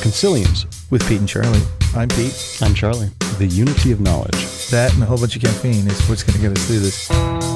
Consiliums. With Pete and Charlie. I'm Pete. I'm Charlie. The unity of knowledge. That and a whole bunch of caffeine is what's going to get us through this.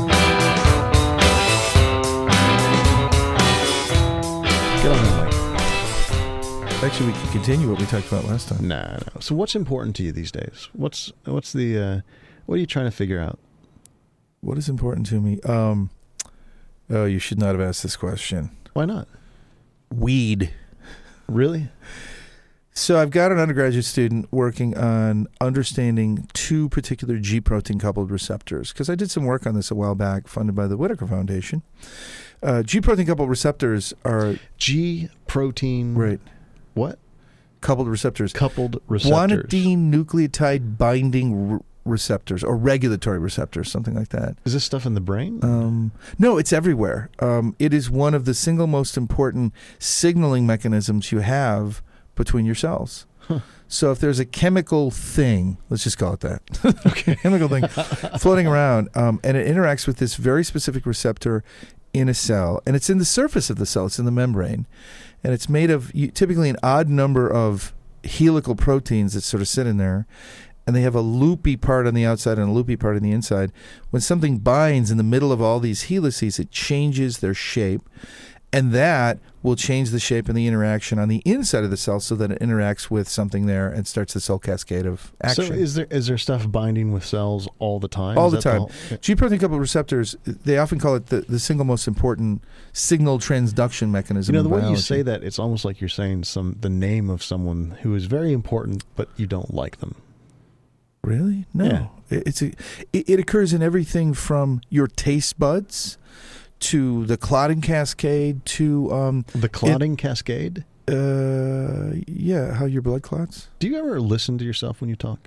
Get on the mic. Actually, we can continue what we talked about last time. No. So what's important to you these days? What are you trying to figure out? What is important to me? Oh, you should not have asked this question. Why not? Weed. Really? So I've got an undergraduate student working on understanding two particular G protein coupled receptors, because I did some work on this a while back, funded by the Whitaker Foundation. G protein coupled receptors are G protein. Right. What? Coupled receptors. Coupled receptors. Guanidine nucleotide binding receptors or regulatory receptors, something like that. Is this stuff in the brain? No, it's everywhere. It is one of the single most important signaling mechanisms you have between your cells. Huh. So if there's a chemical thing, let's just call it that, okay, chemical thing floating around, and it interacts with this very specific receptor in a cell, and it's in the surface of the cell, it's in the membrane, and it's made of typically an odd number of helical proteins that sort of sit in there, and they have a loopy part on the outside and a loopy part on the inside. When something binds in the middle of all these helices, it changes their shape, and that will change the shape and the interaction on the inside of the cell so that it interacts with something there and starts the cell cascade of action. So is there stuff binding with cells all the time? All the time. G protein coupled receptors, they often call it the single most important signal transduction mechanism. You know, the in way biology. you say that, it's almost like you're saying the name of someone who is very important, but you don't like them. Really? No. Yeah. It occurs in everything from your taste buds to the clotting cascade to the clotting cascade. Yeah, how your blood clots. Do you ever listen to yourself when you talk?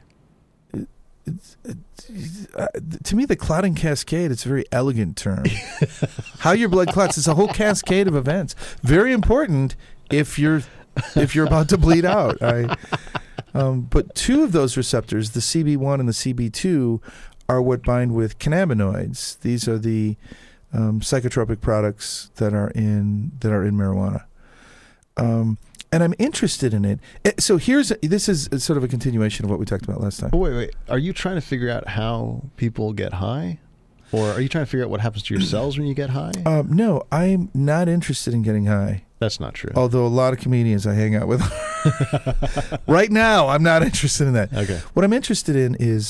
To me, the clotting cascade, it's a very elegant term. How your blood clots is a whole cascade of events. Very important if you're about to bleed out. But two of those receptors, the CB1 and the CB2, are what bind with cannabinoids. These are the psychotropic products that are in marijuana. And I'm interested in it. So this is sort of a continuation of what we talked about last time. But wait. Are you trying to figure out how people get high? Or are you trying to figure out what happens to your cells when you get high? No, I'm not interested in getting high. That's not true. Although a lot of comedians I hang out with. Right now, I'm not interested in that. Okay. What I'm interested in is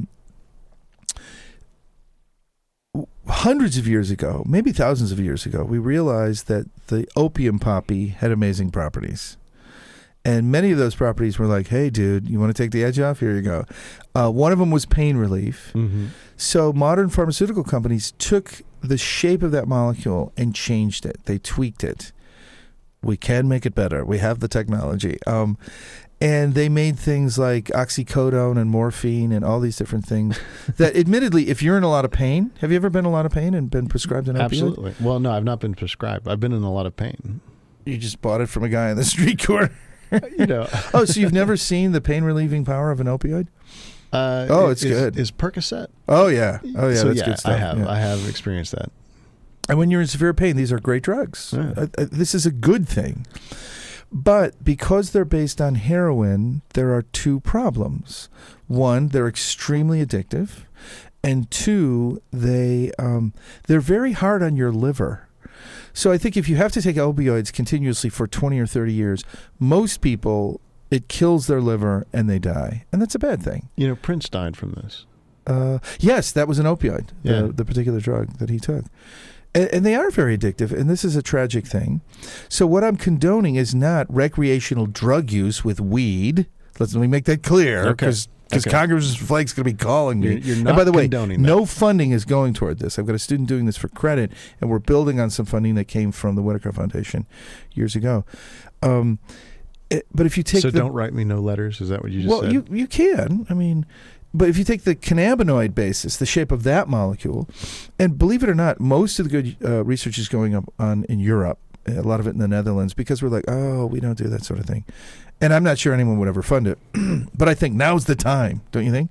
hundreds of years ago, maybe thousands of years ago, we realized that the opium poppy had amazing properties. And many of those properties were like, hey, dude, you want to take the edge off? Here you go. One of them was pain relief. Mm-hmm. So modern pharmaceutical companies took the shape of that molecule and changed it. They tweaked it. We can make it better. We have the technology. And they made things like oxycodone and morphine and all these different things that admittedly, if you're in a lot of pain, have you ever been in a lot of pain and been prescribed an opioid? Absolutely. Well, no, I've not been prescribed. I've been in a lot of pain. You just bought it from a guy on the street corner. You know. Oh, so you've never seen the pain relieving power of an opioid? It's good. Is Percocet? Oh, yeah. So, that's good stuff. I have experienced that. And when you're in severe pain, these are great drugs. Yeah. This is a good thing. But because they're based on heroin, there are two problems. One, they're extremely addictive. And two, they're very hard on your liver. So I think if you have to take opioids continuously for 20 or 30 years, most people, it kills their liver and they die. And that's a bad thing. You know, Prince died from this. Yes, that was an opioid, the particular drug that he took. And they are very addictive, and this is a tragic thing. So what I'm condoning is not recreational drug use with weed. Let me make that clear, because Congress Flake's going to be calling me. You're not and by the way, condoning no funding is going toward this. I've got a student doing this for credit, and we're building on some funding that came from the Whitaker Foundation years ago. But if you take don't write me no letters. Is that what you just said? Well, you can. I mean. But if you take the cannabinoid basis, the shape of that molecule, and believe it or not, most of the good research is going on in Europe, a lot of it in the Netherlands, because we're like, oh, we don't do that sort of thing. And I'm not sure anyone would ever fund it. But I think now's the time, don't you think?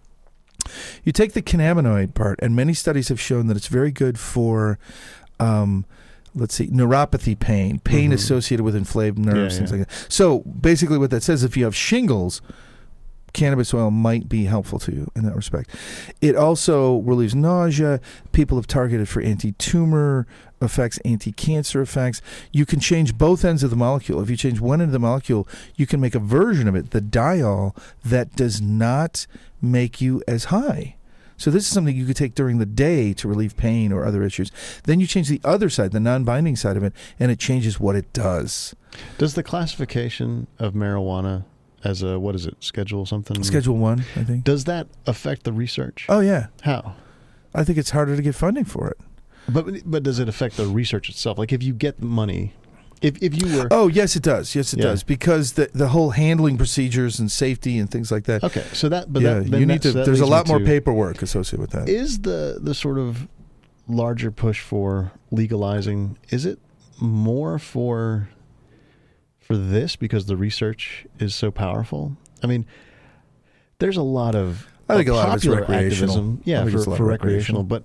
You take the cannabinoid part, and many studies have shown that it's very good for let's see, neuropathy pain associated with inflamed nerves, things like that. So basically what that says, if you have shingles, cannabis oil might be helpful to you in that respect. It also relieves nausea. People have targeted for anti-tumor effects, anti-cancer effects. You can change both ends of the molecule. If you change one end of the molecule, you can make a version of it, the diol, that does not make you as high. So this is something you could take during the day to relieve pain or other issues. Then you change the other side, the non-binding side of it, and it changes what it does. Does the classification of marijuana as a, what is it, Schedule something? Schedule 1, I think. Does that affect the research? Oh, yeah. How? I think it's harder to get funding for it. But does it affect the research itself? Like if you get money, if you were... Oh, yes, it does. Yes, it does. Because the whole handling procedures and safety and things like that. Okay, so that... But yeah, that, you need to... There's a lot more paperwork associated with that. Is the sort of larger push for legalizing, is it more for this because the research is so powerful? I mean, there's a lot of... I think a lot of it's popular recreational. activism, yeah, for recreational. But,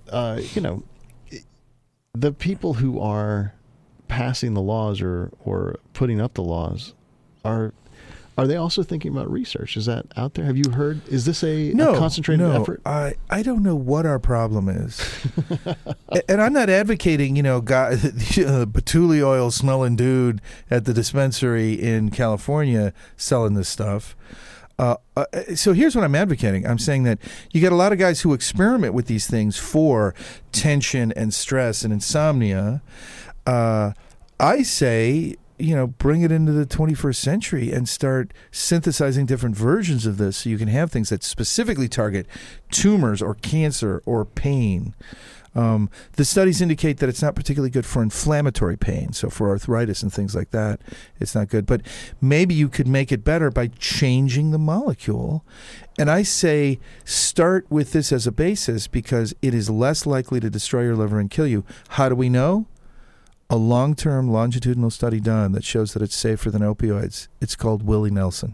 the people who are passing the laws or putting up the laws, are they also thinking about research? Is that out there? Have you heard? Is this a concentrated effort? I don't know what our problem is. And I'm not advocating, patchouli oil smelling dude at the dispensary in California selling this stuff. So here's what I'm advocating. I'm saying that you got a lot of guys who experiment with these things for tension and stress and insomnia. I say, bring it into the 21st century and start synthesizing different versions of this so you can have things that specifically target tumors or cancer or pain. The studies indicate that it's not particularly good for inflammatory pain. So for arthritis and things like that, it's not good. But maybe you could make it better by changing the molecule. And I say start with this as a basis because it is less likely to destroy your liver and kill you. How do we know? A long-term longitudinal study done that shows that it's safer than opioids. It's called Willie Nelson.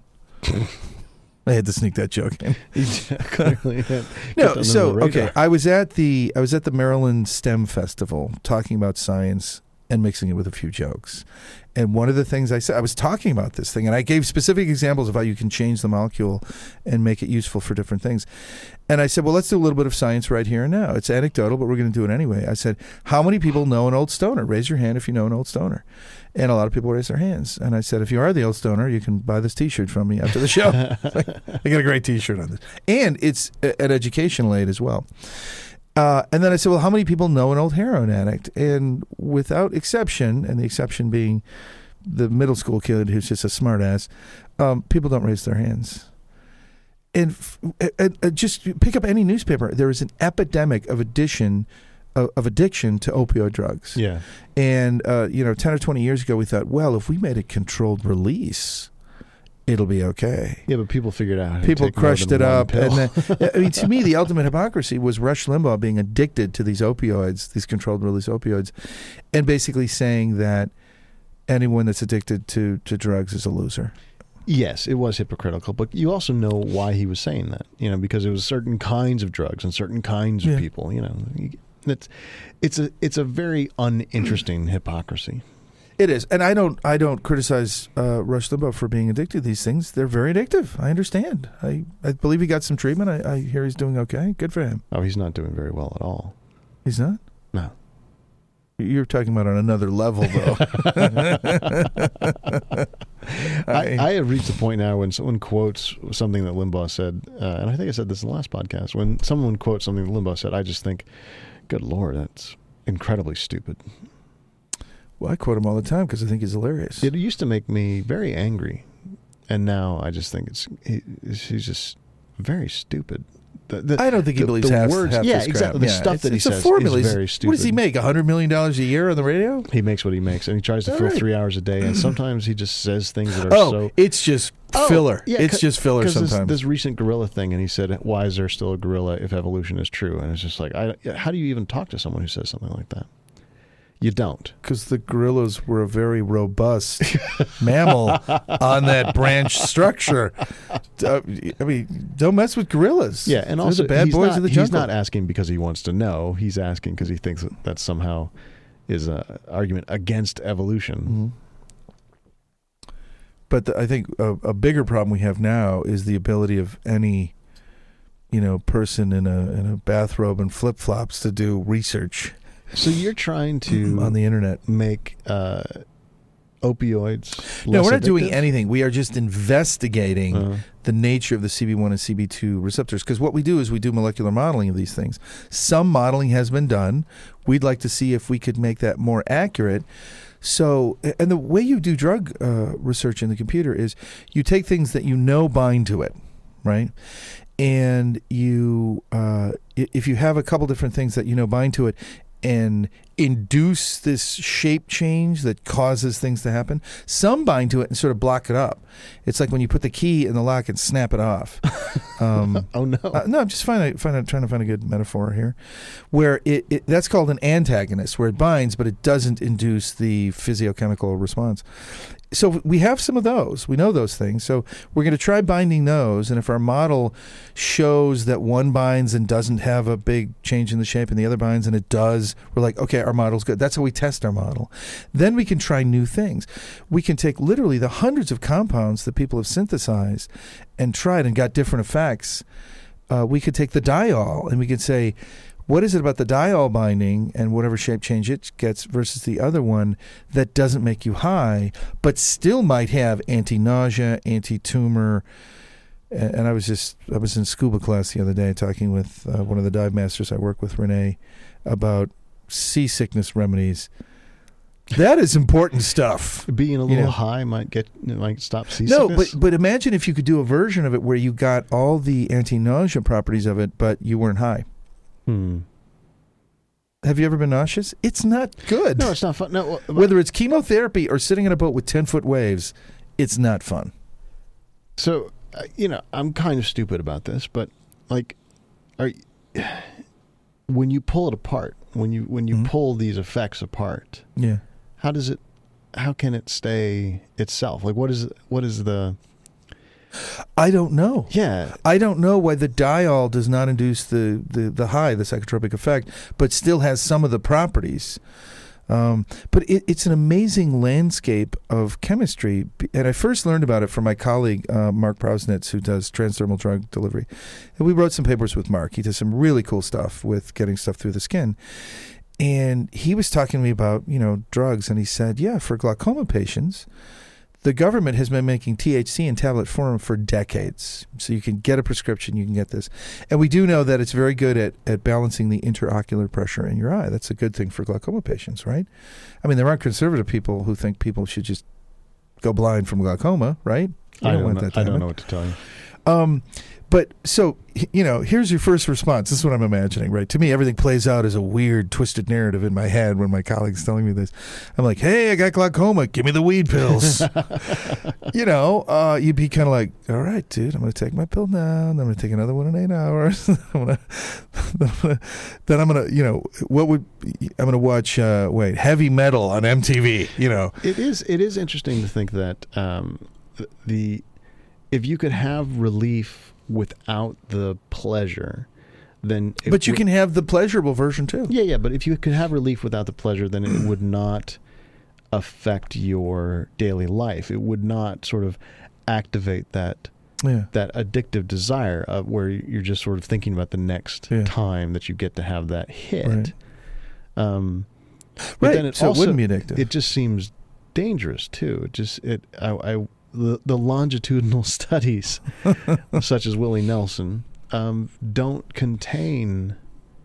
I had to sneak that joke in. Clearly, no, so okay. I was at the Maryland STEM Festival talking about science and mixing it with a few jokes. And one of the things I said, I was talking about this thing, and I gave specific examples of how you can change the molecule and make it useful for different things. And I said, well, let's do a little bit of science right here and now. It's anecdotal, but we're going to do it anyway. I said, how many people know an old stoner? Raise your hand if you know an old stoner. And a lot of people raise their hands. And I said, if you are the old stoner, you can buy this T-shirt from me after the show. I got a great T-shirt on this. And it's an educational aid as well. And then I said, well, how many people know an old heroin addict? And without exception, and the exception being the middle school kid who's just a smart ass, people don't raise their hands. And just pick up any newspaper. There is an epidemic of addiction to opioid drugs. Yeah. And, 10 or 20 years ago, we thought, well, if we made a controlled release, it'll be okay. Yeah, but people figured out how to people take crushed more it than one up. pill. And then, to me, the ultimate hypocrisy was Rush Limbaugh being addicted to these opioids, these controlled release opioids, and basically saying that anyone that's addicted to drugs is a loser. Yes, it was hypocritical, but you also know why he was saying that, because it was certain kinds of drugs and certain kinds of people, It's a very uninteresting hypocrisy. It is, and I don't criticize Rush Limbaugh for being addicted to these things. They're very addictive. I understand. I believe he got some treatment. I hear he's doing okay. Good for him. Oh, he's not doing very well at all. He's not? No. You're talking about on another level, though. I have reached a point now when someone quotes something that Limbaugh said, and I think I said this in the last podcast, when someone quotes something that Limbaugh said, I just think, good Lord, that's incredibly stupid. Well, I quote him all the time because I think he's hilarious. It used to make me very angry, and now I just think he's just very stupid. I don't think he believes half words. Yeah, exactly. The stuff that he says is very stupid. What does he make? $100 million a year on the radio? He makes what he makes, and he tries to fill 3 hours a day. And sometimes he just says things that are it's just filler. Yeah, it's just filler sometimes. This recent gorilla thing, and he said, "Why is there still a gorilla if evolution is true?" And it's just like, how do you even talk to someone who says something like that? You don't. Because the gorillas were a very robust mammal on that branch structure. Don't mess with gorillas. Yeah, and also they're the bad boys of the jungle. He's not asking because he wants to know. He's asking because he thinks that somehow a argument against evolution. But I think a bigger problem we have now is the ability of any, person in a bathrobe and flip flops to do research. So you're trying to on the internet make opioids less No, we're not addictive? doing anything. We are just investigating the nature of the CB1 and CB2 receptors. Because what we do is we do molecular modeling of these things. Some modeling has been done. We'd like to see if we could make that more accurate. So, and the way you do drug research in the computer is you take things that bind to it, right? And you, if you have a couple different things that bind to it, and induce this shape change that causes things to happen. Some bind to it and sort of block it up. It's like when you put the key in the lock and snap it off. Oh no! No, I'm just trying to find a good metaphor here, where it that's called an antagonist, where it binds but it doesn't induce the physiochemical response. So we have some of those. We know those things. So we're going to try binding those. And if our model shows that one binds and doesn't have a big change in the shape and the other binds and it does, we're like, okay, our model's good. That's how we test our model. Then we can try new things. We can take literally the hundreds of compounds that people have synthesized and tried and got different effects. We could take the diol and we could say, what is it about the diol binding and whatever shape change it gets versus the other one that doesn't make you high, but still might have anti-nausea, anti-tumor? And I was in scuba class the other day talking with one of the dive masters I work with, Renee, about seasickness remedies. That is important stuff. Being a little high might stop seasickness. No, but imagine if you could do a version of it where you got all the anti-nausea properties of it, but you weren't high. Have you ever been nauseous? It's not good. No, it's not fun. No, whether it's chemotherapy or sitting in a boat with 10-foot waves, it's not fun. So, I'm kind of stupid about this, but when you pull it apart, when you pull these effects apart, how can it stay itself? Like, what is the? I don't know. Yeah. I don't know why the diol does not induce the high, the psychotropic effect, but still has some of the properties. But it's an amazing landscape of chemistry. And I first learned about it from my colleague, Mark Prausnitz, who does transdermal drug delivery. And we wrote some papers with Mark. He does some really cool stuff with getting stuff through the skin. And he was talking to me about, drugs. And he said, for glaucoma patients, the government has been making THC in tablet form for decades. So you can get a prescription, you can get this. And we do know that it's very good at balancing the interocular pressure in your eye. That's a good thing for glaucoma patients, right? I mean, there aren't conservative people who think people should just go blind from glaucoma, right? I don't know what to tell you. But so, here's your first response. This is what I'm imagining, right? To me, everything plays out as a weird, twisted narrative in my head when my colleague's telling me this. I'm like, hey, I got glaucoma. Give me the weed pills. You'd be kind of like, all right, dude, I'm going to take my pill now, and I'm going to take another one in 8 hours. then I'm going to watch, heavy metal on MTV, It is interesting to think that if you could have relief without the pleasure, then but you can have the pleasurable version too. Yeah, but if you could have relief without the pleasure, then it would not affect your daily life. It would not sort of activate that addictive desire of where you're just sort of thinking about the next time that you get to have that hit. But then it wouldn't be addictive. It just seems dangerous too. The longitudinal studies, such as Willie Nelson, don't contain,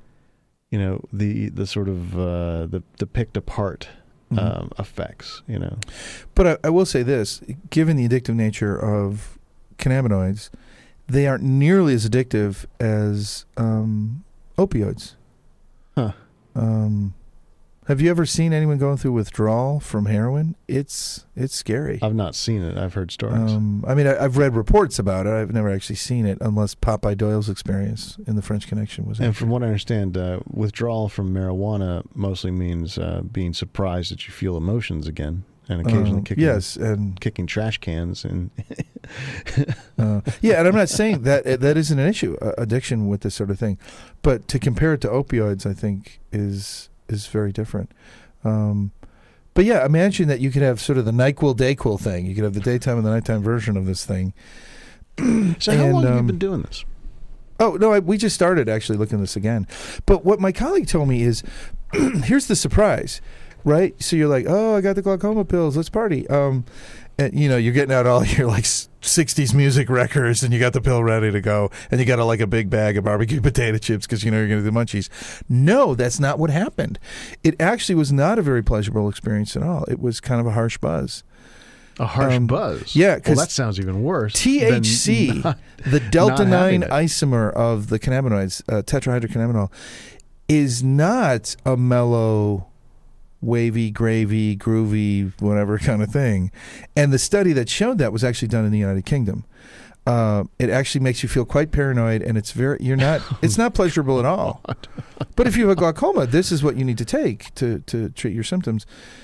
the sort of the picked apart effects. But I will say this: given the addictive nature of cannabinoids, they aren't nearly as addictive as opioids. Huh. Have you ever seen anyone going through withdrawal from heroin? It's scary. I've not seen it. I've heard stories. I've read reports about it. I've never actually seen it, unless Popeye Doyle's experience in The French Connection was. And from what I understand, withdrawal from marijuana mostly means being surprised that you feel emotions again, and occasionally kicking trash cans and. And I'm not saying that isn't an issue, addiction with this sort of thing, but to compare it to opioids, I think is very different. But yeah, imagine that you could have sort of the NyQuil DayQuil thing. You could have the daytime and the nighttime version of this thing. So how long have you been doing this? Oh, no, we just started actually looking at this again. But what my colleague told me is, here's the surprise, right? So you're like, oh, I got the glaucoma pills. Let's party. And, you're getting out all your, like, 60s music records, and you got the pill ready to go, and you got a big bag of barbecue potato chips because you're going to do the munchies. No, that's not what happened. It actually was not a very pleasurable experience at all. It was kind of a harsh buzz. A harsh buzz? Yeah. Well, that sounds even worse. THC, the delta-9 isomer of the cannabinoids, tetrahydrocannabinol, is not a mellow, wavy, gravy, groovy, whatever kind of thing. And the study that showed that was actually done in the United Kingdom. It actually makes you feel quite paranoid, and it's not pleasurable at all. But if you have a glaucoma, this is what you need to take to treat your symptoms.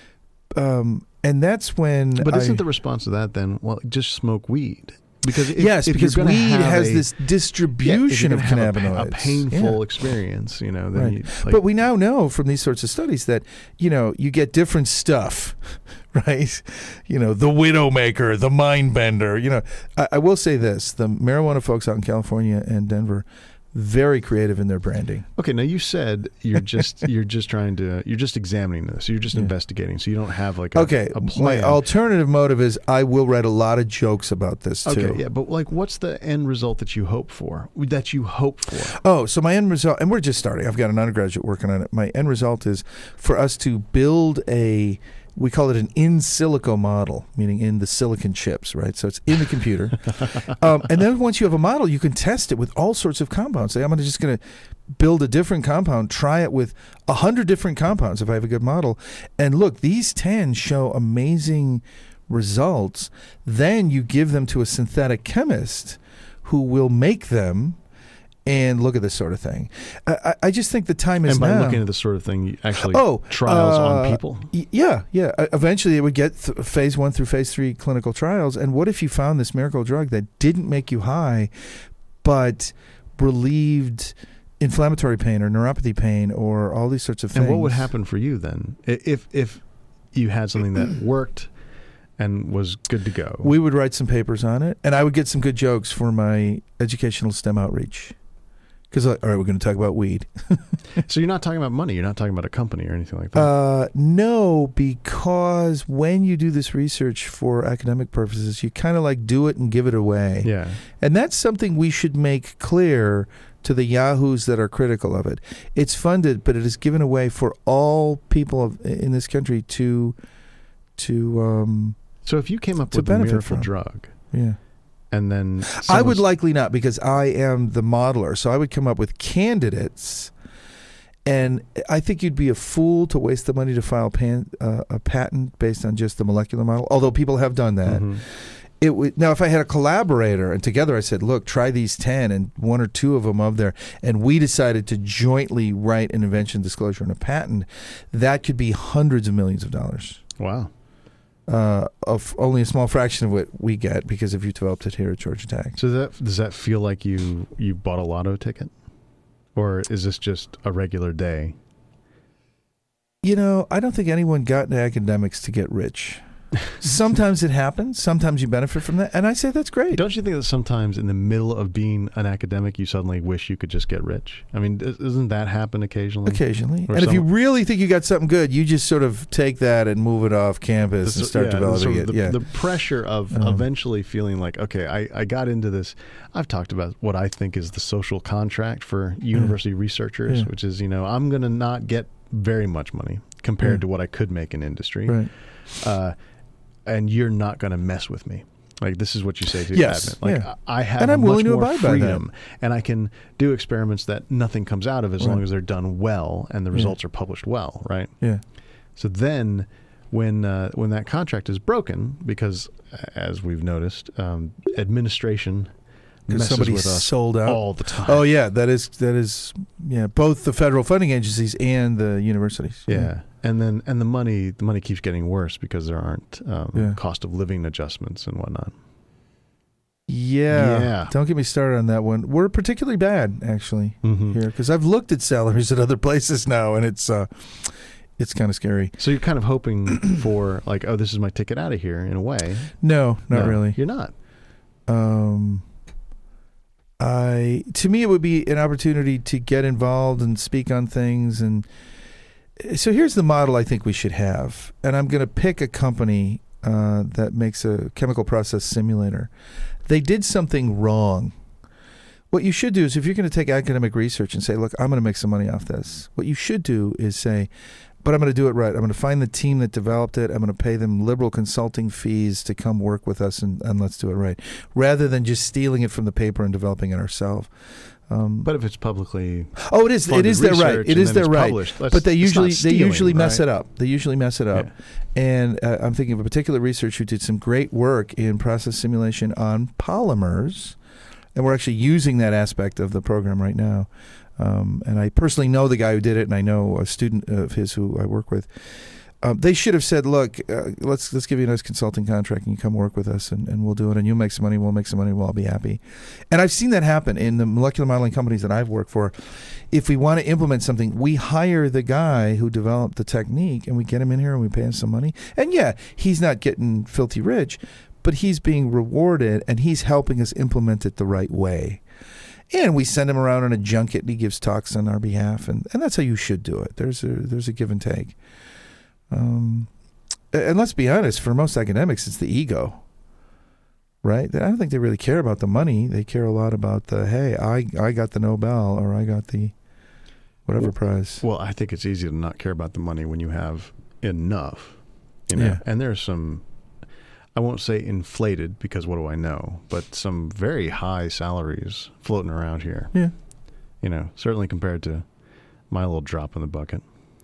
And that's when. But isn't the response to that then? Well, just smoke weed. Because because weed has this distribution of cannabinoids, a painful experience, then right. But we now know from these sorts of studies that you get different stuff, right? The Widowmaker, the Mindbender. I will say this: the marijuana folks out in California and Denver, very creative in their branding. Okay, now you said you're just examining this. You're just investigating, so you don't have a plan. My alternative motive is I will write a lot of jokes about this too. Okay, yeah, but what's the end result that you hope for? Oh, so my end result, and we're just starting. I've got an undergraduate working on it. My end result is for us to build we call it an in silico model, meaning in the silicon chips, right? So it's in the computer. And then once you have a model, you can test it with all sorts of compounds. Say, I'm just going to build a different compound, try it with 100 different compounds if I have a good model. And look, these 10 show amazing results. Then you give them to a synthetic chemist who will make them and look at this sort of thing. I just think the time is now. And by looking at this sort of thing, you actually trials on people? Yeah. Eventually it would get phase 1 through phase 3 clinical trials. And what if you found this miracle drug that didn't make you high, but relieved inflammatory pain or neuropathy pain or all these sorts of things? And what would happen for you then? If you had something that worked and was good to go? We would write some papers on it, and I would get some good jokes for my educational STEM outreach. Because, all right, we're going to talk about weed. So you're not talking about money. You're not talking about a company or anything like that. No, because when you do this research for academic purposes, you kind of do it and give it away. Yeah. And that's something we should make clear to the yahoos that are critical of it. It's funded, but it is given away for all people in this country to So if you came up with a miracle drug, yeah. And then I would likely not, because I am the modeler. So I would come up with candidates, and I think you'd be a fool to waste the money to file a patent based on just the molecular model, although people have done that. Mm-hmm. Now, if I had a collaborator and together I said, look, try these 10 and 1 or 2 of them up there, and we decided to jointly write an invention disclosure and a patent, that could be hundreds of millions of dollars. Wow. Of only a small fraction of what we get because if you developed it here at Georgia Tech. So does that feel like you bought a lotto ticket? Or is this just a regular day? I don't think anyone got into academics to get rich. Sometimes it happens. Sometimes you benefit from that. And I say that's great. Don't you think that sometimes in the middle of being an academic, you suddenly wish you could just get rich? I mean, doesn't that happen occasionally? Occasionally. And if you really think you got something good, you just sort of take that and move it off campus and start developing it. The pressure of eventually feeling like, okay, I got into this. I've talked about what I think is the social contract for university researchers, which is, I'm going to not get very much money compared to what I could make in industry. Right. And you're not going to mess with me. Like, this is what you say to admin. I have and I'm much willing to more abide freedom, by that. and I can do experiments that nothing comes out of as long as they're done well and the results are published well, right? Yeah. So then when that contract is broken, because as we've noticed, administration messes with us sold out all the time. Oh yeah, that is both the federal funding agencies and the universities. Yeah. And the money keeps getting worse because there aren't cost of living adjustments and whatnot. Yeah. Don't get me started on that one. We're particularly bad actually here because I've looked at salaries at other places now, and It's kind of scary. So you're kind of hoping for like, oh, this is my ticket out of here in a way. No, not really. You're not. To me, it would be an opportunity to get involved and speak on things. And so here's the model I think we should have. And I'm going to pick a company that makes a chemical process simulator. They did something wrong. What you should do is, if you're going to take academic research and say, look, I'm going to make some money off this, what you should do is say, but I'm going to do it right. I'm going to find the team that developed it. I'm going to pay them liberal consulting fees to come work with us, and let's do it right, rather than just stealing it from the paper and developing it ourselves. But if it's publicly it is their right. It is their right. But they usually mess it up. They usually mess it up. Yeah. And I'm thinking of a particular researcher who did some great work in process simulation on polymers. And we're actually using that aspect of the program right now. And I personally know the guy who did it, and I know a student of his who I work with. They should have said, look, let's give you a nice consulting contract, and you come work with us, and we'll do it, and you'll make some money, we'll make some money, we'll all be happy. And I've seen that happen in the molecular modeling companies that I've worked for. If we want to implement something, we hire the guy who developed the technique, and we get him in here, and we pay him some money. And yeah, he's not getting filthy rich, but he's being rewarded, and he's helping us implement it the right way. And we send him around on a junket, and he gives talks on our behalf, and that's how you should do it. There's a give and take. And let's be honest, for most academics, it's the ego, right? I don't think they really care about the money. They care a lot about the, hey, I got the Nobel, or I got the whatever prize. Well, I think it's easy to not care about the money when you have enough, you know. Yeah. And there's some, I won't say inflated, because what do I know, but some very high salaries floating around here. Yeah. You know, certainly compared to my little drop in the bucket.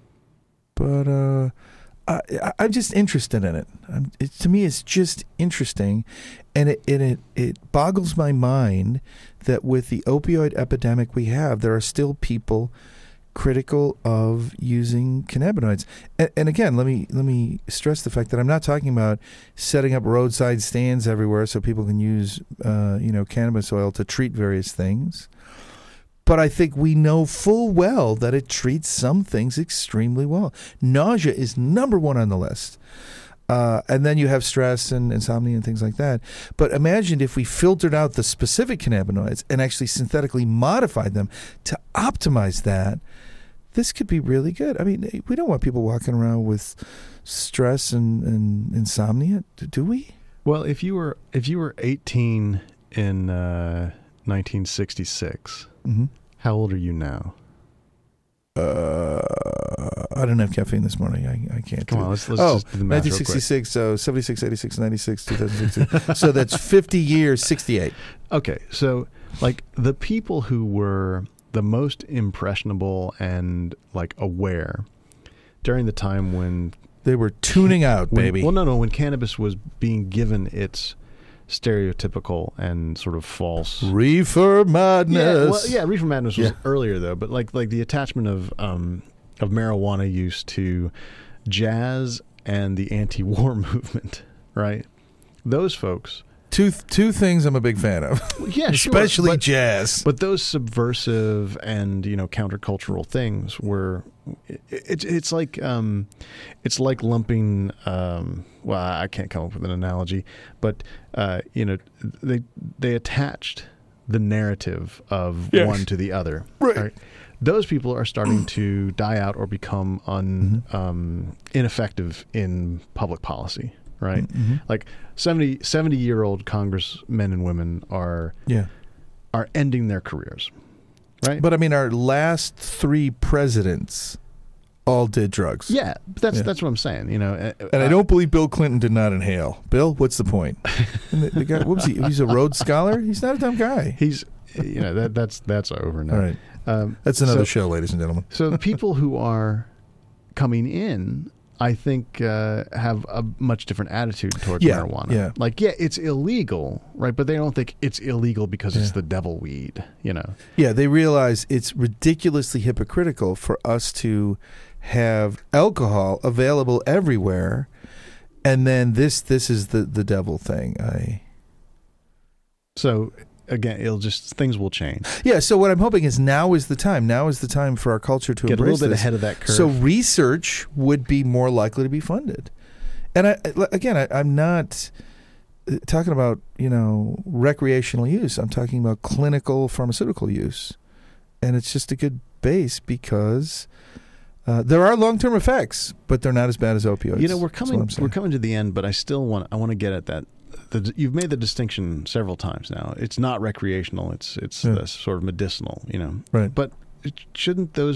But I'm just interested in it. To me, it's just interesting, and it boggles my mind that with the opioid epidemic we have, there are still people critical of using cannabinoids. And again, let me stress the fact that I'm not talking about setting up roadside stands everywhere so people can use cannabis oil to treat various things. But I think we know full well that it treats some things extremely well. Nausea is number one on the list. And then you have stress and insomnia and things like that. But imagine if we filtered out the specific cannabinoids and actually synthetically modified them to optimize that. This could be really good. I mean, we don't want people walking around with stress and insomnia, do we? Well, if you were 18 in 1966, mm-hmm. How old are you now? I didn't have caffeine this morning. I can't. Come on, let's just do the math 1966, so 76, 86, 96, 2016. So that's 50 years, 68. Okay, so like the people who were the most impressionable and like aware during the time when they were tuning out, baby. When cannabis was being given its stereotypical and sort of false reefer madness. Reefer madness was earlier though, but like the attachment of marijuana use to jazz and the anti-war movement, right? Those folks. Two things I'm a big fan of. Yeah, especially jazz. But those subversive and countercultural things were. It's like lumping. Well, I can't come up with an analogy, but they attached the narrative of one to the other. Right. Those people are starting to die out or become ineffective in public policy. Right? Mm-hmm. Like 70-year-old congressmen and women are ending their careers. Right? But I mean, our last 3 presidents all did drugs. Yeah, that's what I'm saying. And I don't believe Bill Clinton did not inhale. Bill, what's the point? The guy, what was he? He's a Rhodes Scholar. He's not a dumb guy. He's that's over now. All right, that's another show, ladies and gentlemen. So the people who are coming in, I think, have a much different attitude towards marijuana. Yeah. Like, it's illegal, right? But they don't think it's illegal because it's the devil weed, Yeah, they realize it's ridiculously hypocritical for us to have alcohol available everywhere, and then this is the devil thing. So again, things will change. Yeah, so what I'm hoping is now is the time. Now is the time for our culture to Get a embrace little bit this. ahead of that curve. So research would be more likely to be funded. And I'm not talking about, recreational use. I'm talking about clinical pharmaceutical use. And it's just a good base because there are long-term effects, but they're not as bad as opioids. We're coming to the end, but I want to get at that. You've made the distinction several times now. It's not recreational. It's sort of medicinal, Right. But shouldn't those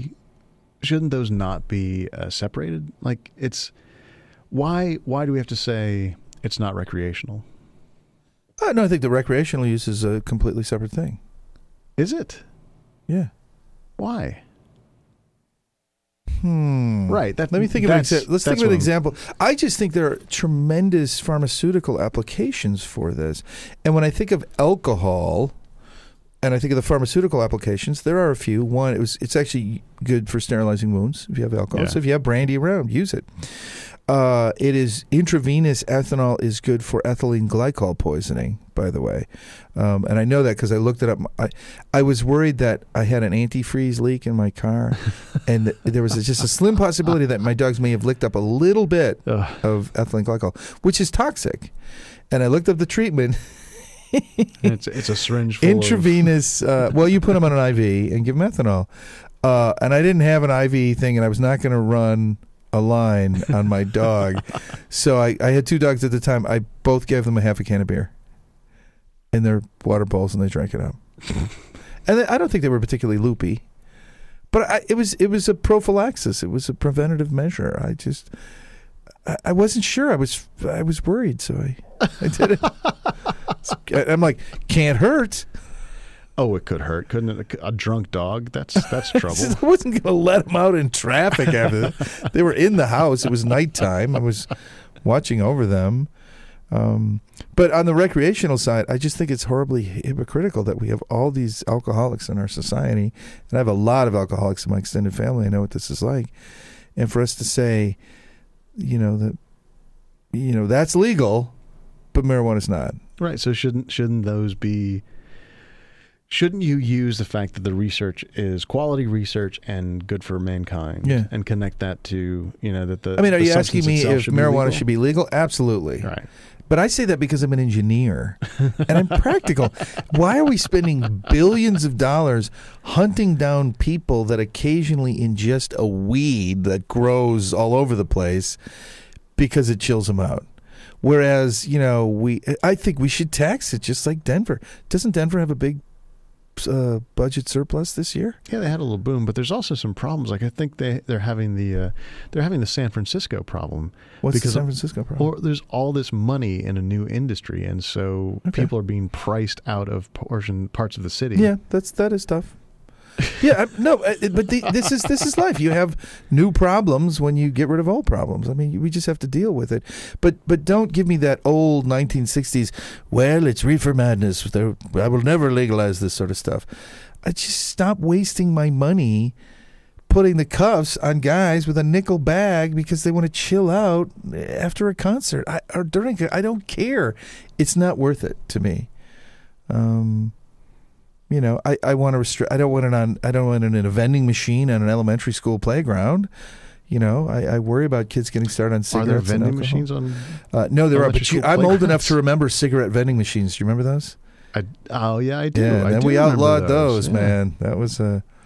not be separated? Like why do we have to say it's not recreational? No, I think the recreational use is a completely separate thing. Is it? Yeah. Why? Right. Let me think of an example. I just think there are tremendous pharmaceutical applications for this. And when I think of alcohol and I think of the pharmaceutical applications, there are a few. One, it's actually good for sterilizing wounds if you have alcohol. Yeah. So if you have brandy around, use it. It is intravenous ethanol is good for ethylene glycol poisoning, by the way. And I know that because I looked it up. I was worried that I had an antifreeze leak in my car, and there was just a slim possibility that my dogs may have licked up a little bit of ethylene glycol, which is toxic. And I looked up the treatment. It's a syringe full intravenous. Well, you put them on an IV and give them ethanol. And I didn't have an IV thing, and I was not going to run a line on my dog. So I had two dogs at the time. I both gave them a half a can of beer in their water bowls, and they drank it up. And I don't think they were particularly loopy, but it was a prophylaxis. It was a preventative measure. I wasn't sure. I was worried, so I did it. I'm like, can't hurt. Oh, it could hurt, couldn't it? A drunk dog, that's trouble. I wasn't going to let them out in traffic after that. They were in the house. It was nighttime. I was watching over them. But on the recreational side, I just think it's horribly hypocritical that we have all these alcoholics in our society. And I have a lot of alcoholics in my extended family. I know what this is like. And for us to say, that's legal, but marijuana's not. Right. So shouldn't those be... Shouldn't you use the fact that the research is quality research and good for mankind, and connect that to that the? I mean, are the you asking me if marijuana should be legal? Absolutely. Right. But I say that because I'm an engineer and I'm practical. Why are we spending billions of dollars hunting down people that occasionally ingest a weed that grows all over the place because it chills them out? Whereas, I think we should tax it just like Denver. Doesn't Denver have a big budget surplus this year? Yeah, they had a little boom, but there's also some problems. Like I think they're having the San Francisco problem. What's the San Francisco problem? Or there's all this money in a new industry, and so people are being priced out of parts of the city. Yeah, that is tough. Yeah, but this is life. You have new problems when you get rid of old problems. I mean, we just have to deal with it. But don't give me that old 1960s, well, it's reefer madness. I will never legalize this sort of stuff. I just stop wasting my money putting the cuffs on guys with a nickel bag because they want to chill out after a concert or during. I don't care. It's not worth it to me. I want to restrict. I don't want it in a vending machine on an elementary school playground. I worry about kids getting started on cigarettes. Are there vending machines on? No, there are. But I'm old enough to remember cigarette vending machines. Do you remember those? I do. Yeah, and then we outlawed those, man. That was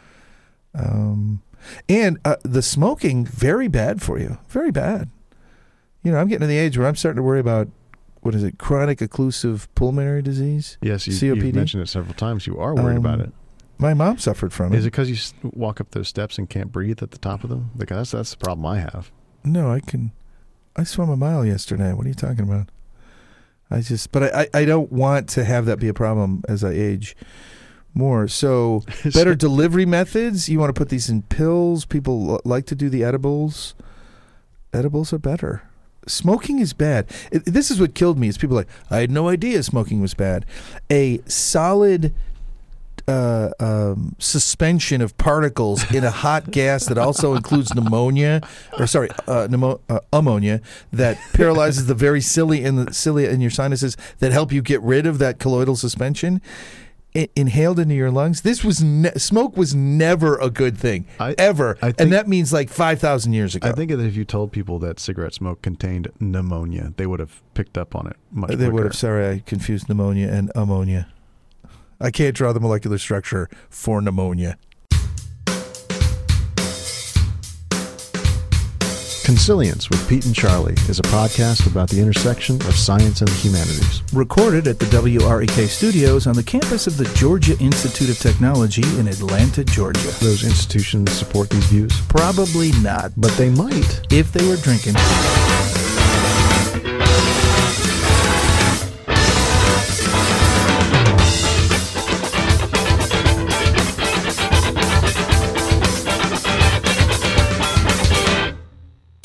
and the smoking, very bad for you. Very bad. I'm getting to the age where I'm starting to worry about. What is it? Chronic occlusive pulmonary disease? Yes, COPD? You've mentioned it several times. You are worried about it. My mom suffered from it. Is it because you walk up those steps and can't breathe at the top of them? Because that's the problem I have. No, I swam a mile yesterday. What are you talking about? I don't want to have that be a problem as I age more. So better delivery methods. You want to put these in pills. People like to do the edibles. Edibles are better. Smoking is bad. This is what killed me. Is people like, I had no idea smoking was bad. A solid suspension of particles in a hot gas that also includes ammonia that paralyzes the very cilia in your sinuses that help you get rid of that colloidal suspension. Inhaled into your lungs. This was smoke was never a good thing, ever, and that means like 5,000 years ago. I think that if you told people that cigarette smoke contained pneumonia, they would have picked up on it much quicker. They would have. Sorry, I confused pneumonia and ammonia. I can't draw the molecular structure for pneumonia. Consilience with Pete and Charlie is a podcast about the intersection of science and the humanities. Recorded at the WREK studios on the campus of the Georgia Institute of Technology in Atlanta, Georgia. Those institutions support these views? Probably not. But they might. If they were drinking.